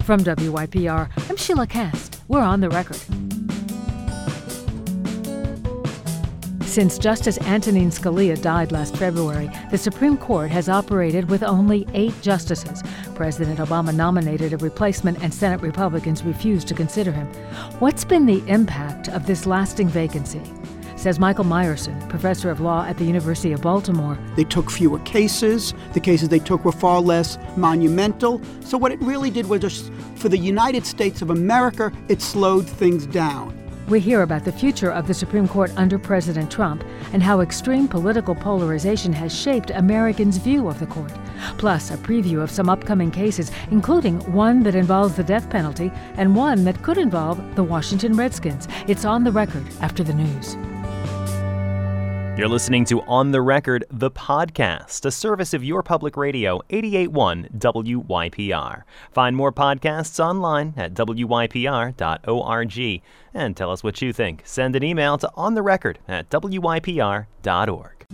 From WYPR, I'm Sheila Kast. We're on the record. Since Justice Antonin Scalia died last February, the Supreme Court has operated with only 8 justices. President Obama nominated a replacement, and Senate Republicans refused to consider him. What's been the impact of this lasting vacancy? Says Michael Meyerson, professor of law at the University of Baltimore. They took fewer cases. The cases they took were far less monumental. So what it really did was just, for the United States of America, it slowed things down. We hear about the future of the Supreme Court under President Trump and how extreme political polarization has shaped Americans' view of the court. Plus, a preview of some upcoming cases, including one that involves the death penalty and one that could involve the Washington Redskins. It's On the Record after the news. You're listening to On the Record, the podcast, a service of your public radio, 88.1 WYPR. Find more podcasts online at wypr.org. And tell us what you think. Send an email to ontherecord@wypr.org.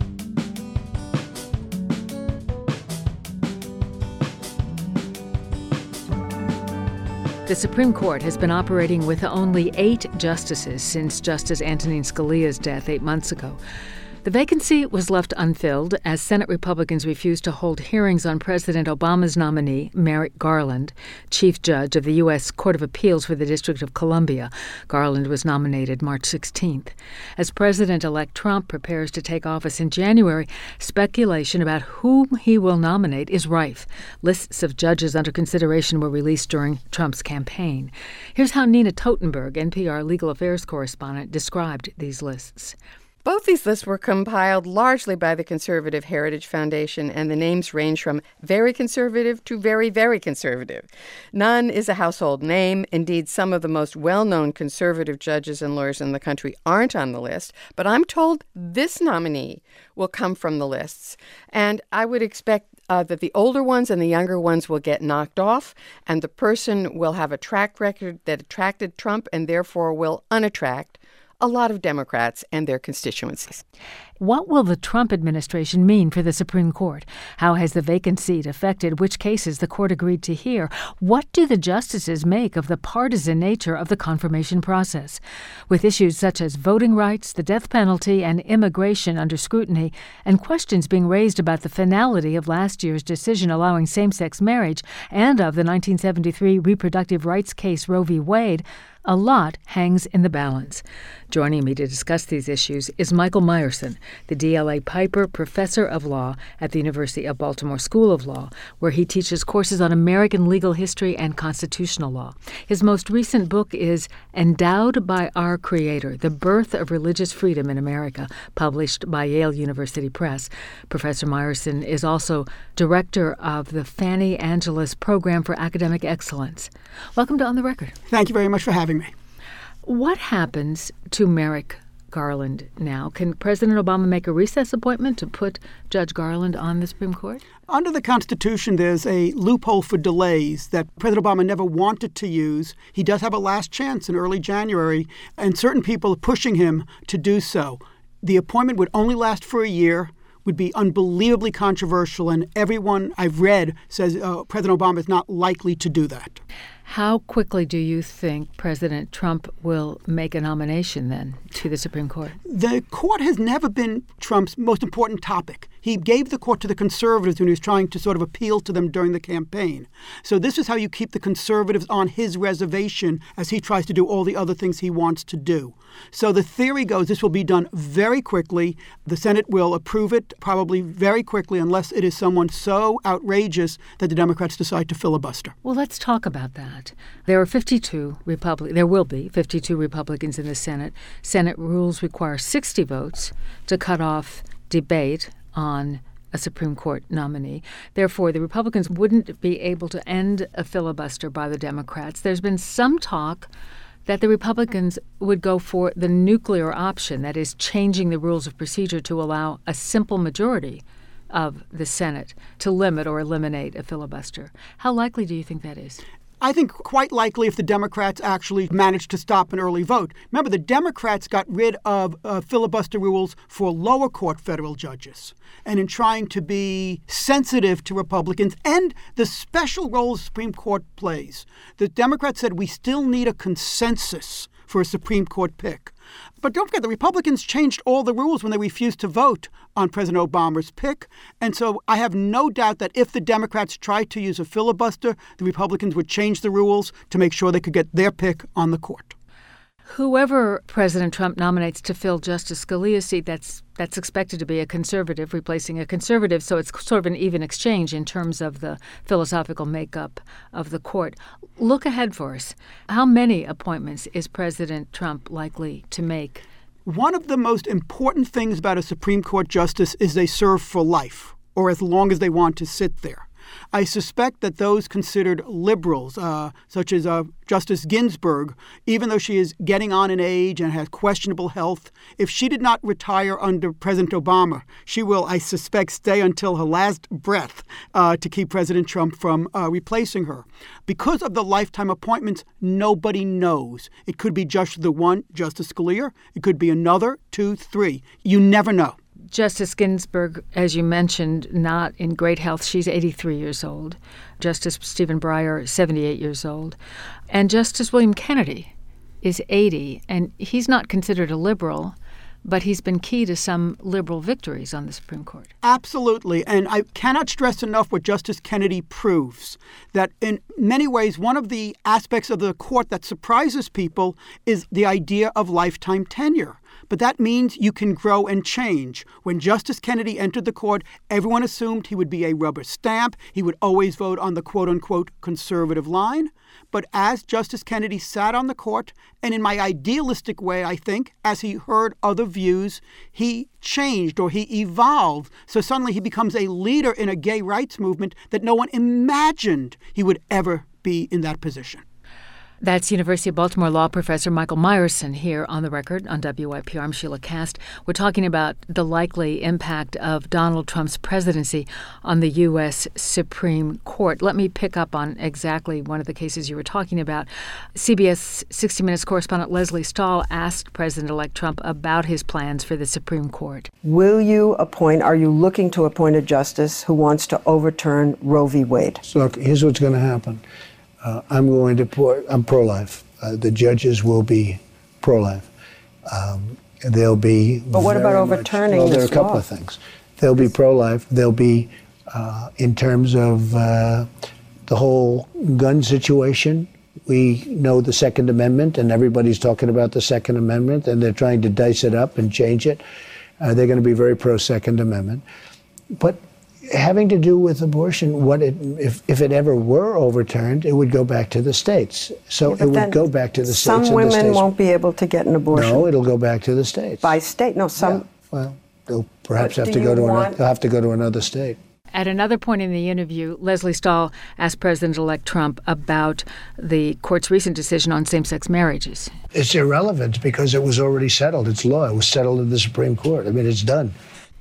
The Supreme Court has been operating with only 8 justices since Justice Antonin Scalia's death 8 months ago. The vacancy was left unfilled as Senate Republicans refused to hold hearings on President Obama's nominee, Merrick Garland, Chief Judge of the U.S. Court of Appeals for the District of Columbia. Garland was nominated March 16th. As President-elect Trump prepares to take office in January, speculation about whom he will nominate is rife. Lists of judges under consideration were released during Trump's campaign. Here's how Nina Totenberg, NPR legal affairs correspondent, described these lists. Both these lists were compiled largely by the Conservative Heritage Foundation, and the names range from very conservative to very, very conservative. None is a household name. Indeed, some of the most well-known conservative judges and lawyers in the country aren't on the list, but I'm told this nominee will come from the lists. And I would expect that the older ones and the younger ones will get knocked off, and the person will have a track record that attracted Trump and therefore will unattract a lot of Democrats and their constituencies. What will the Trump administration mean for the Supreme Court? How has the vacant seat affected which cases the court agreed to hear? What do the justices make of the partisan nature of the confirmation process? With issues such as voting rights, the death penalty, and immigration under scrutiny, and questions being raised about the finality of last year's decision allowing same-sex marriage and of the 1973 reproductive rights case Roe v. Wade, a lot hangs in the balance. Joining me to discuss these issues is Michael Meyerson, the DLA Piper Professor of Law at the University of Baltimore School of Law, where he teaches courses on American legal history and constitutional law. His most recent book is Endowed by Our Creator, The Birth of Religious Freedom in America, published by Yale University Press. Professor Meyerson is also director of the Fanny Angeles Program for Academic Excellence. Welcome to On the Record. Thank you very much for having me. What happens to Merrick Garland now? Can President Obama make a recess appointment to put Judge Garland on the Supreme Court? Under the Constitution, there's a loophole for delays that President Obama never wanted to use. He does have a last chance in early January, and certain people are pushing him to do so. The appointment would only last for a year, would be unbelievably controversial, and everyone I've read says President Obama is not likely to do that. How quickly do you think President Trump will make a nomination then to the Supreme Court? The court has never been Trump's most important topic. He gave the court to the conservatives when he was trying to sort of appeal to them during the campaign. So this is how you keep the conservatives on his reservation as he tries to do all the other things he wants to do. So the theory goes this will be done very quickly. The Senate will approve it probably very quickly unless it is someone so outrageous that the Democrats decide to filibuster. Well, let's talk about that. There will be 52 Republicans in the Senate. Senate rules require 60 votes to cut off debate on a Supreme Court nominee. Therefore, the Republicans wouldn't be able to end a filibuster by the Democrats. There's been some talk that the Republicans would go for the nuclear option, that is, changing the rules of procedure to allow a simple majority of the Senate to limit or eliminate a filibuster. How likely do you think that is? I think quite likely if the Democrats actually managed to stop an early vote. Remember, the Democrats got rid of filibuster rules for lower court federal judges. And in trying to be sensitive to Republicans and the special role the Supreme Court plays, the Democrats said we still need a consensus for a Supreme Court pick. But don't forget, the Republicans changed all the rules when they refused to vote on President Obama's pick. And so I have no doubt that if the Democrats tried to use a filibuster, the Republicans would change the rules to make sure they could get their pick on the court. Whoever President Trump nominates to fill Justice Scalia's seat, that's expected to be a conservative replacing a conservative, so it's sort of an even exchange in terms of the philosophical makeup of the court. Look ahead for us. How many appointments is President Trump likely to make? One of the most important things about a Supreme Court justice is they serve for life, or as long as they want to sit there. I suspect that those considered liberals, such as Justice Ginsburg, even though she is getting on in age and has questionable health, if she did not retire under President Obama, she will, I suspect, stay until her last breath to keep President Trump from replacing her. Because of the lifetime appointments, nobody knows. It could be just the one, Justice Scalia. It could be another, 2, 3. You never know. Justice Ginsburg, as you mentioned, not in great health. She's 83 years old. Justice Stephen Breyer, 78 years old. And Justice William Kennedy is 80, and he's not considered a liberal, but he's been key to some liberal victories on the Supreme Court. Absolutely. And I cannot stress enough what Justice Kennedy proves, that in many ways, one of the aspects of the court that surprises people is the idea of lifetime tenure. But that means you can grow and change. When Justice Kennedy entered the court, everyone assumed he would be a rubber stamp. He would always vote on the quote-unquote conservative line. But as Justice Kennedy sat on the court, and in my idealistic way, I think, as he heard other views, he changed or he evolved. So suddenly he becomes a leader in a gay rights movement that no one imagined he would ever be in that position. That's University of Baltimore law professor Michael Meyerson here on The Record on WYPR. I'm Sheila Kast. We're talking about the likely impact of Donald Trump's presidency on the U.S. Supreme Court. Let me pick up on exactly one of the cases you were talking about. CBS 60 Minutes correspondent Lesley Stahl asked President-elect Trump about his plans for the Supreme Court. Are you looking to appoint a justice who wants to overturn Roe v. Wade? So look, here's what's going to happen. I'm pro-life. The judges will be pro-life. They'll be. But what about overturning this law? There are a couple of things. They'll be pro-life. They'll be in terms of the whole gun situation. We know the Second Amendment, and everybody's talking about the Second Amendment, and they're trying to dice it up and change it. They're going to be very pro-Second Amendment. But having to do with abortion, if it ever were overturned, it would go back to the states. So it would go back to the states. Some women won't be able to get an abortion. No, it'll go back to the states. By state? No, some. Yeah. Well, they'll perhaps have to go to another state. At another point in the interview, Lesley Stahl asked President-elect Trump about the court's recent decision on same-sex marriages. It's irrelevant because it was already settled. It's law. It was settled in the Supreme Court. I mean, it's done.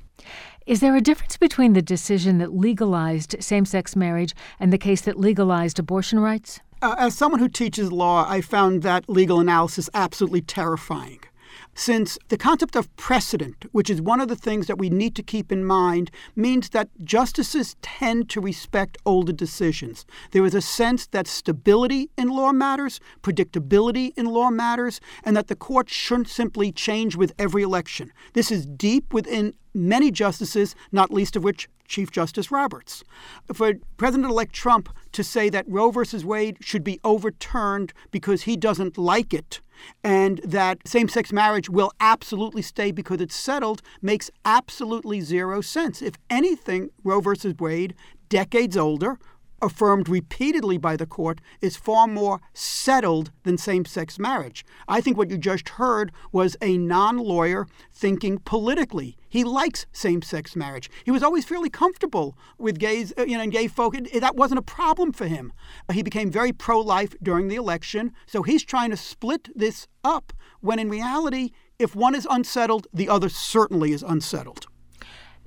Is there a difference between the decision that legalized same-sex marriage and the case that legalized abortion rights? As someone who teaches law, I found that legal analysis absolutely terrifying. Since the concept of precedent, which is one of the things that we need to keep in mind, means that justices tend to respect older decisions. There is a sense that stability in law matters, predictability in law matters, and that the court shouldn't simply change with every election. This is deep within many justices, not least of which Chief Justice Roberts. For President-elect Trump to say that Roe versus Wade should be overturned because he doesn't like it and that same-sex marriage will absolutely stay because it's settled makes absolutely zero sense. If anything, Roe versus Wade, decades older, affirmed repeatedly by the court, is far more settled than same-sex marriage. I think what you just heard was a non-lawyer thinking politically. He likes same-sex marriage. He was always fairly comfortable with gays, and gay folk. That wasn't a problem for him. He became very pro-life during the election, so he's trying to split this up, when in reality, if one is unsettled, the other certainly is unsettled.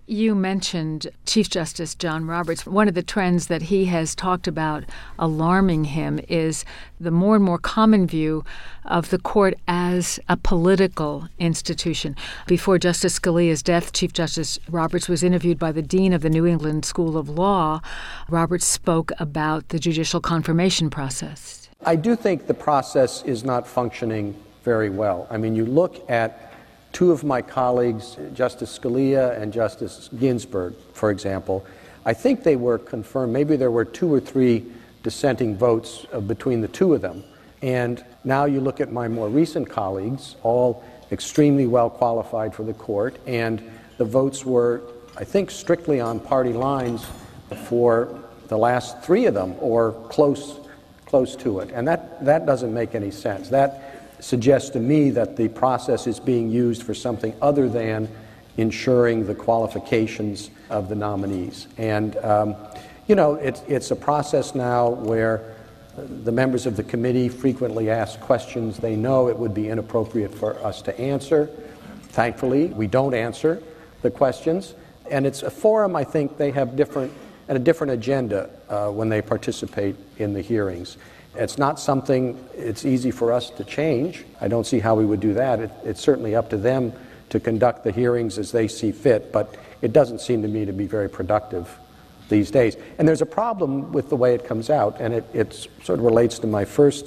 You mentioned Chief Justice John Roberts. One of the trends that he has talked about alarming him is the more and more common view of the court as a political institution. Before Justice Scalia's death, Chief Justice Roberts was interviewed by the dean of the New England School of Law. Roberts spoke about the judicial confirmation process. I do think the process is not functioning very well. I mean, you look at two of my colleagues, Justice Scalia and Justice Ginsburg, for example. I think they were confirmed. Maybe there were 2 or 3 dissenting votes between the two of them. And now you look at my more recent colleagues, all extremely well qualified for the court, and the votes were, I think, strictly on party lines for the last 3 of them, or close to it. And that doesn't make any sense. That suggests to me that the process is being used for something other than ensuring the qualifications of the nominees. And, it's a process now where the members of the committee frequently ask questions they know it would be inappropriate for us to answer. Thankfully, we don't answer the questions. And it's a forum, I think, they have a different agenda when they participate in the hearings. It's not something it's easy for us to change. I don't see how we would do that. It's certainly up to them to conduct the hearings as they see fit, but it doesn't seem to me to be very productive these days. And there's a problem with the way it comes out, and it sort of relates to my first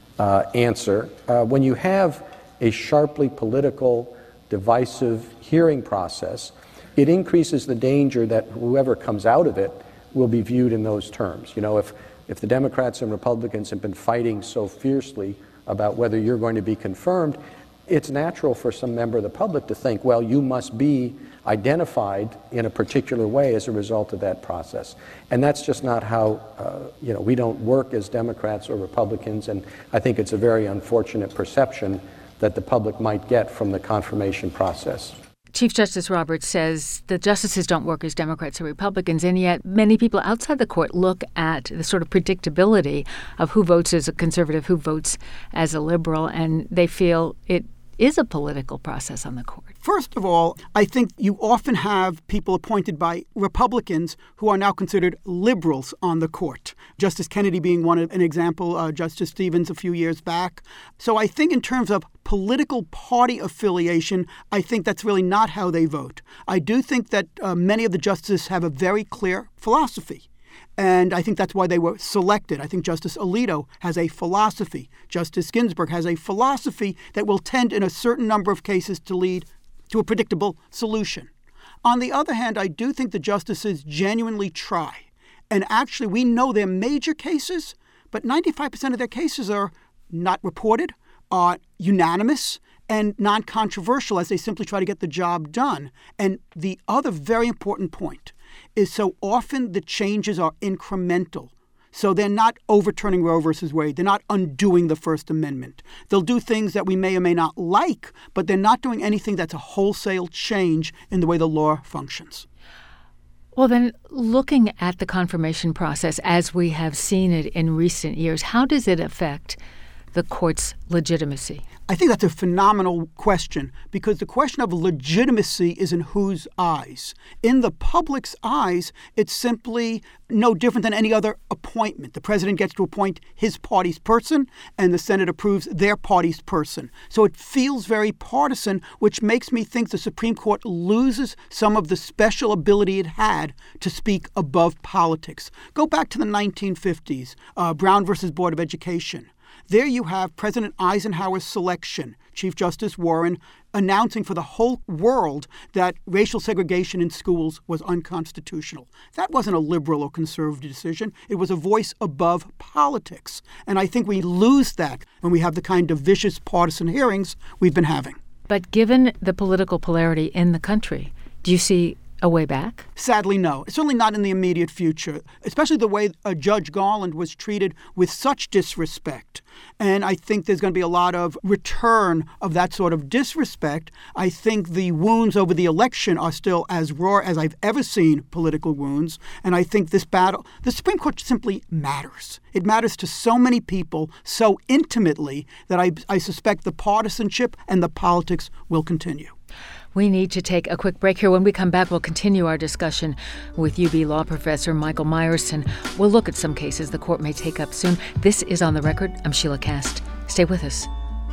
answer. When you have a sharply political, divisive hearing process, it increases the danger that whoever comes out of it will be viewed in those terms. If the Democrats and Republicans have been fighting so fiercely about whether you're going to be confirmed, it's natural for some member of the public to think, well, you must be identified in a particular way as a result of that process. And that's just not how, we don't work as Democrats or Republicans, and I think it's a very unfortunate perception that the public might get from the confirmation process. Chief Justice Roberts says the justices don't work as Democrats or Republicans, and yet many people outside the court look at the sort of predictability of who votes as a conservative, who votes as a liberal, and they feel it is a political process on the court. First of all, I think you often have people appointed by Republicans who are now considered liberals on the court. Justice Kennedy being an example, Justice Stevens a few years back. So I think in terms of political party affiliation, I think that's really not how they vote. I do think that many of the justices have a very clear philosophy. And I think that's why they were selected. I think Justice Alito has a philosophy. Justice Ginsburg has a philosophy that will tend in a certain number of cases to lead to a predictable solution. On the other hand, I do think the justices genuinely try. And actually, we know they're major cases, but 95% of their cases are not reported, are unanimous, and non-controversial as they simply try to get the job done. And the other very important point is so often the changes are incremental. So they're not overturning Roe versus Wade. They're not undoing the First Amendment. They'll do things that we may or may not like, but they're not doing anything that's a wholesale change in the way the law functions. Well, then, looking at the confirmation process as we have seen it in recent years, how does it affect the court's legitimacy? I think that's a phenomenal question, because the question of legitimacy is in whose eyes. In the public's eyes, it's simply no different than any other appointment. The president gets to appoint his party's person, and the Senate approves their party's person. So it feels very partisan, which makes me think the Supreme Court loses some of the special ability it had to speak above politics. Go back to the 1950s, Brown versus Board of Education. There you have President Eisenhower's selection, Chief Justice Warren, announcing for the whole world that racial segregation in schools was unconstitutional. That wasn't a liberal or conservative decision. It was a voice above politics. And I think we lose that when we have the kind of vicious partisan hearings we've been having. But given the political polarity in the country, do you see a way back? Sadly, no. Certainly not in the immediate future, especially the way Judge Garland was treated with such disrespect. And I think there's going to be a lot of return of that sort of disrespect. I think the wounds over the election are still as raw as I've ever seen political wounds. And I think this battle, the Supreme Court simply matters. It matters to so many people so intimately that I suspect the partisanship and the politics will continue. We need to take a quick break here. When we come back, we'll continue our discussion with UB law professor Michael Meyerson. We'll look at some cases the court may take up soon. This is On the Record. I'm Sheila Kast. Stay with us.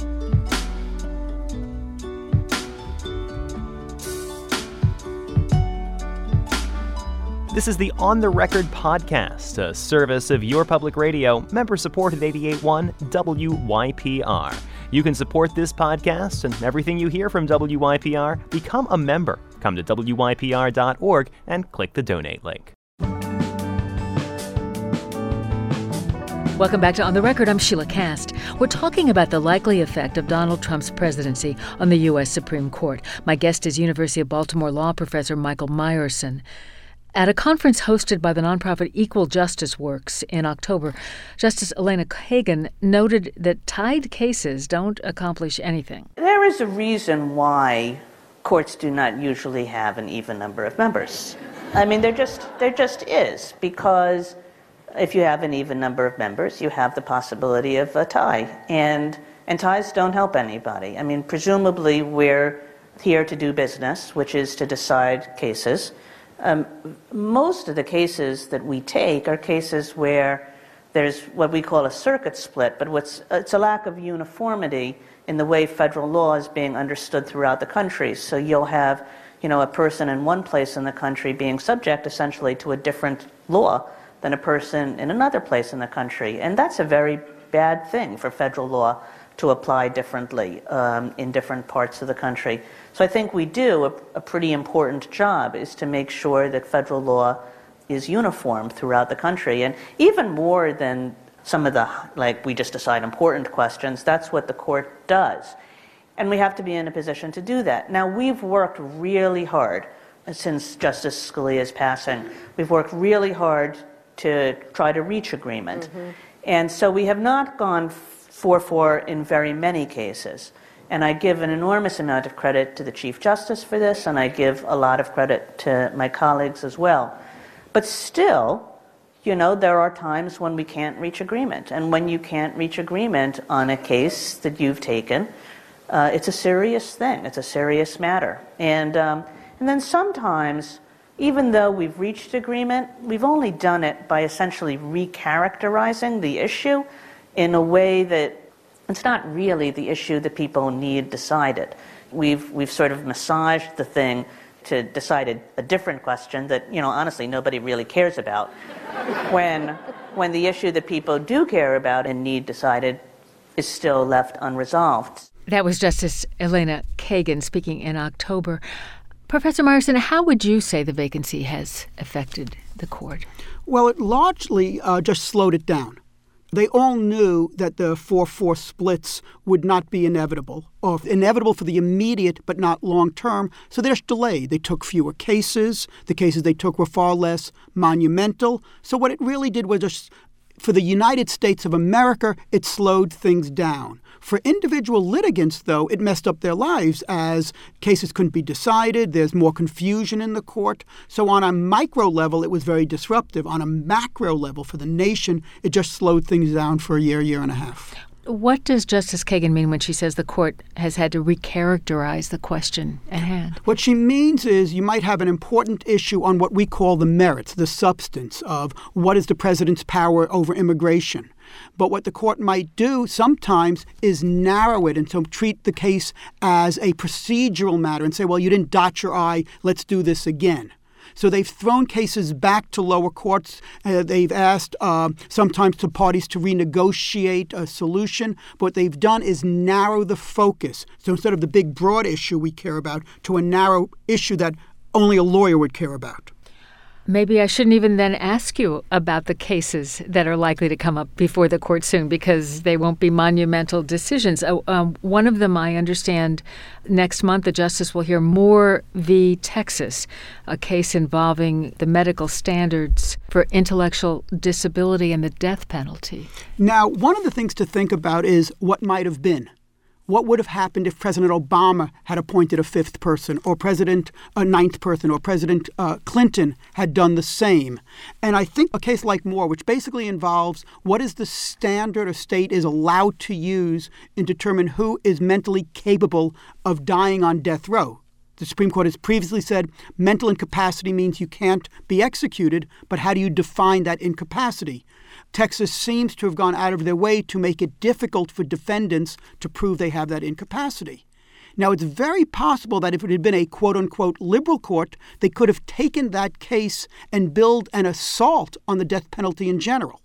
This is the On the Record podcast, a service of your public radio, member-supported 88.1 WYPR. You can support this podcast and everything you hear from WYPR. Become a member. Come to WYPR.org and click the donate link. Welcome back to On the Record. I'm Sheila Kast. We're talking about the likely effect of Donald Trump's presidency on the U.S. Supreme Court. My guest is University of Baltimore law professor Michael Meyerson. At a conference hosted by the nonprofit Equal Justice Works in October, Justice Elena Kagan noted that tied cases don't accomplish anything. There is a reason why courts do not usually have an even number of members. I mean, there just is, because if you have an even number of members, you have the possibility of a tie, and ties don't help anybody. I mean, presumably we're here to do business, which is to decide cases. Most of the cases that we take are cases where there's what we call a circuit split, but it's a lack of uniformity in the way federal law is being understood throughout the country. So you'll have, a person in one place in the country being subject essentially to a different law than a person in another place in the country. And that's a very bad thing for federal law to apply differently in different parts of the country. So I think we do a pretty important job is to make sure that federal law is uniform throughout the country. And even more than some of the, we just decide important questions, that's what the court does. And we have to be in a position to do that. Now, we've worked really hard since Justice Scalia's passing. We've worked really hard to try to reach agreement. Mm-hmm. And so we have not gone 4-4 in very many cases. And I give an enormous amount of credit to the Chief Justice for this, and I give a lot of credit to my colleagues as well. But still, there are times when we can't reach agreement. And when you can't reach agreement on a case that you've taken, it's a serious thing. It's a serious matter. And then sometimes, even though we've reached agreement, we've only done it by essentially recharacterizing the issue in a way that it's not really the issue that people need decided. We've sort of massaged the thing to decide a different question that, honestly, nobody really cares about. when the issue that people do care about and need decided is still left unresolved. That was Justice Elena Kagan speaking in October. Professor Meyerson, how would you say the vacancy has affected the court? Well, it largely just slowed it down. They all knew that the 4-4 splits would not be inevitable, or inevitable for the immediate but not long-term, so there's delay. They took fewer cases. The cases they took were far less monumental. So what it really did was just, for the United States of America, it slowed things down. For individual litigants, though, it messed up their lives as cases couldn't be decided. There's more confusion in the court. So on a micro level, it was very disruptive. On a macro level for the nation, it just slowed things down for a year and a half. What does Justice Kagan mean when she says the court has had to recharacterize the question at hand? What she means is you might have an important issue on what we call the merits, the substance of what is the president's power over immigration. But what the court might do sometimes is narrow it and so treat the case as a procedural matter and say, well, you didn't dot your I, let's do this again. So they've thrown cases back to lower courts. They've asked sometimes the parties to renegotiate a solution. But what they've done is narrow the focus. So instead of the big, broad issue we care about, to a narrow issue that only a lawyer would care about. Maybe I shouldn't even then ask you about the cases that are likely to come up before the court soon, because they won't be monumental decisions. One of them, I understand, next month the justice will hear Moore v. Texas, a case involving the medical standards for intellectual disability and the death penalty. Now, one of the things to think about is what might have been. What would have happened if President Obama had appointed a fifth person, or a ninth person, or President Clinton had done the same? And I think a case like Moore, which basically involves what is the standard a state is allowed to use in determine who is mentally capable of dying on death row. The Supreme Court has previously said mental incapacity means you can't be executed, but how do you define that incapacity? Texas seems to have gone out of their way to make it difficult for defendants to prove they have that incapacity. Now, it's very possible that if it had been a quote-unquote liberal court, they could have taken that case and billed an assault on the death penalty in general.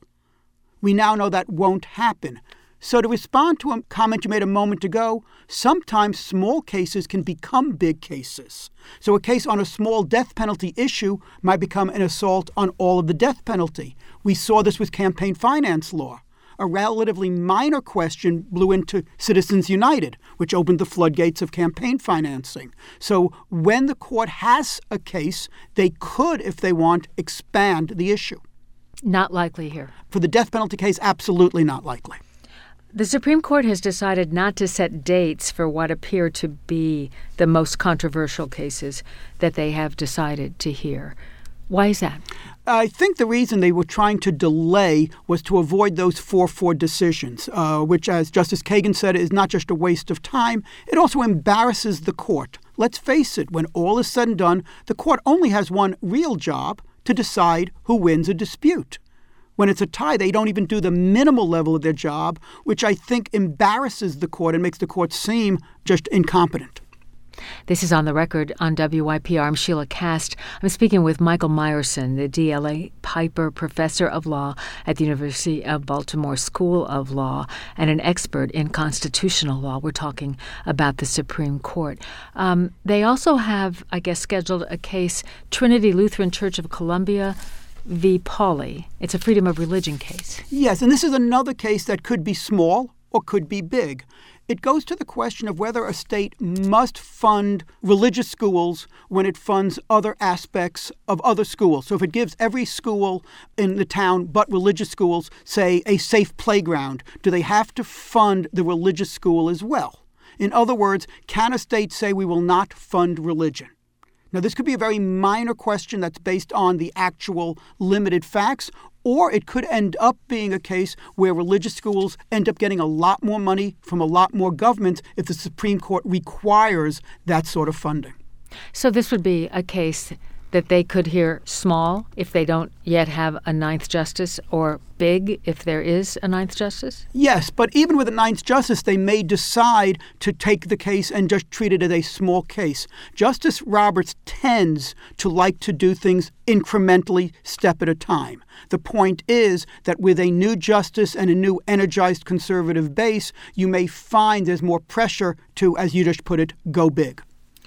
We now know that won't happen. So to respond to a comment you made a moment ago, sometimes small cases can become big cases. So a case on a small death penalty issue might become an assault on all of the death penalty. We saw this with campaign finance law. A relatively minor question blew into Citizens United, which opened the floodgates of campaign financing. So when the court has a case, they could, if they want, expand the issue. Not likely here. For the death penalty case, absolutely not likely. The Supreme Court has decided not to set dates for what appear to be the most controversial cases that they have decided to hear. Why is that? I think the reason they were trying to delay was to avoid those 4-4 decisions, which, as Justice Kagan said, is not just a waste of time, it also embarrasses the court. Let's face it, when all is said and done, the court only has one real job, to decide who wins a dispute. When it's a tie, they don't even do the minimal level of their job, which I think embarrasses the court and makes the court seem just incompetent. This is On the Record on WYPR. I'm Sheila Kast. I'm speaking with Michael Meyerson, the DLA Piper Professor of Law at the University of Baltimore School of Law and an expert in constitutional law. We're talking about the Supreme Court. They also have, I guess, scheduled a case, Trinity Lutheran Church of Columbia v. Pauley. It's a freedom of religion case. Yes, and this is another case that could be small or could be big. It goes to the question of whether a state must fund religious schools when it funds other aspects of other schools. So if it gives every school in the town but religious schools, say, a safe playground, do they have to fund the religious school as well? In other words, can a state say we will not fund religion? Now, this could be a very minor question that's based on the actual limited facts, or it could end up being a case where religious schools end up getting a lot more money from a lot more government if the Supreme Court requires that sort of funding. So this would be a case that they could hear small if they don't yet have a ninth justice, or big if there is a ninth justice? Yes, but even with a ninth justice, they may decide to take the case and just treat it as a small case. Justice Roberts tends to like to do things incrementally, step at a time. The point is that with a new justice and a new energized conservative base, you may find there's more pressure to, as you just put it, go big.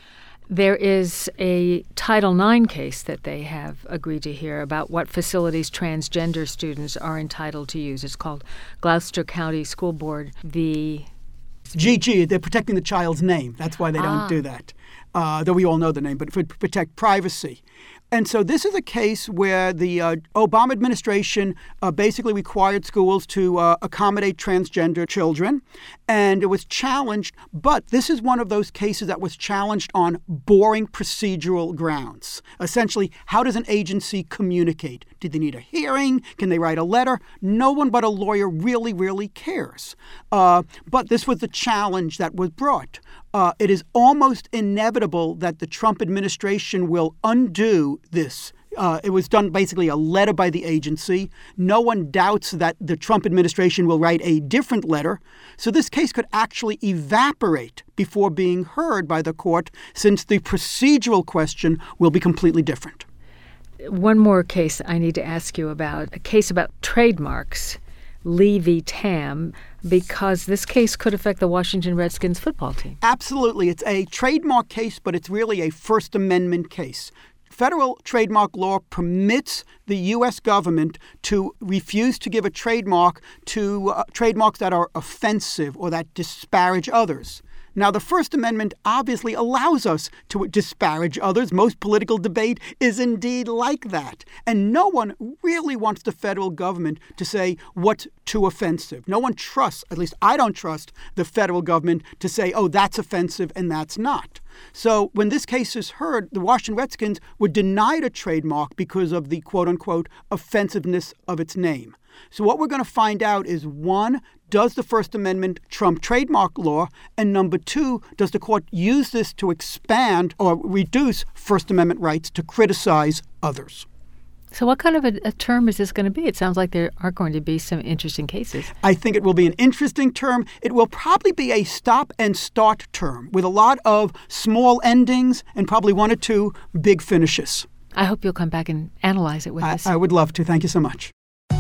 There is a Title IX case that they have agreed to hear about what facilities transgender students are entitled to use. It's called Gloucester County School Board v. GG, they're protecting the child's name. That's why they don't do that, though we all know the name, but to protect privacy. And so this is a case where the Obama administration basically required schools to accommodate transgender children, and it was challenged. But this is one of those cases that was challenged on boring procedural grounds. Essentially, how does an agency communicate? Do they need a hearing? Can they write a letter? No one but a lawyer really cares. But this was the challenge that was brought. It is almost inevitable that the Trump administration will undo this. It was done basically a letter by the agency. No one doubts that the Trump administration will write a different letter. So this case could actually evaporate before being heard by the court, since the procedural question will be completely different. One more case I need to ask you about, a case about trademarks. Lee v. Tam, because this case could affect the Washington Redskins football team. Absolutely. It's a trademark case, but it's really a First Amendment case. Federal trademark law permits the U.S. government to refuse to give a trademark to trademarks that are offensive or that disparage others. Now, the First Amendment obviously allows us to disparage others. Most political debate is indeed like that. And no one really wants the federal government to say what's too offensive. No one trusts, at least I don't trust, the federal government to say, oh, that's offensive and that's not. So when this case is heard, the Washington Redskins were denied a trademark because of the quote-unquote offensiveness of its name. So what we're going to find out is, one, does the First Amendment trump trademark law? And number two, does the court use this to expand or reduce First Amendment rights to criticize others? So what kind of a term is this going to be? It sounds like there are going to be some interesting cases. I think it will be an interesting term. It will probably be a stop and start term with a lot of small endings and probably one or two big finishes. I hope you'll come back and analyze it with us. I would love to. Thank you so much.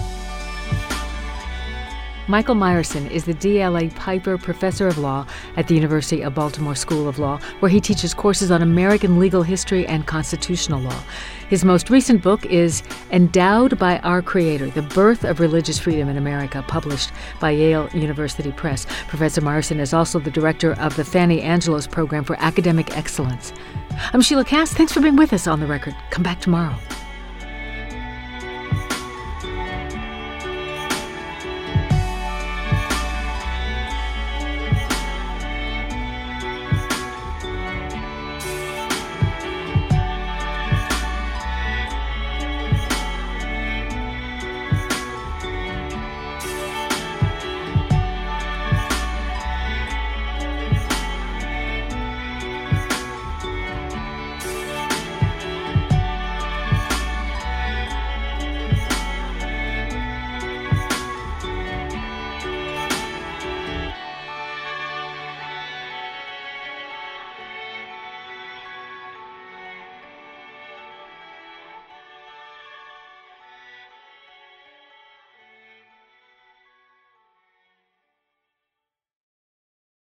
Michael Meyerson is the D.L.A. Piper Professor of Law at the University of Baltimore School of Law, where he teaches courses on American legal history and constitutional law. His most recent book is Endowed by Our Creator, The Birth of Religious Freedom in America, published by Yale University Press. Professor Meyerson is also the director of the Fanny Angelos Program for Academic Excellence. I'm Sheila Cass. Thanks for being with us on The Record. Come back tomorrow.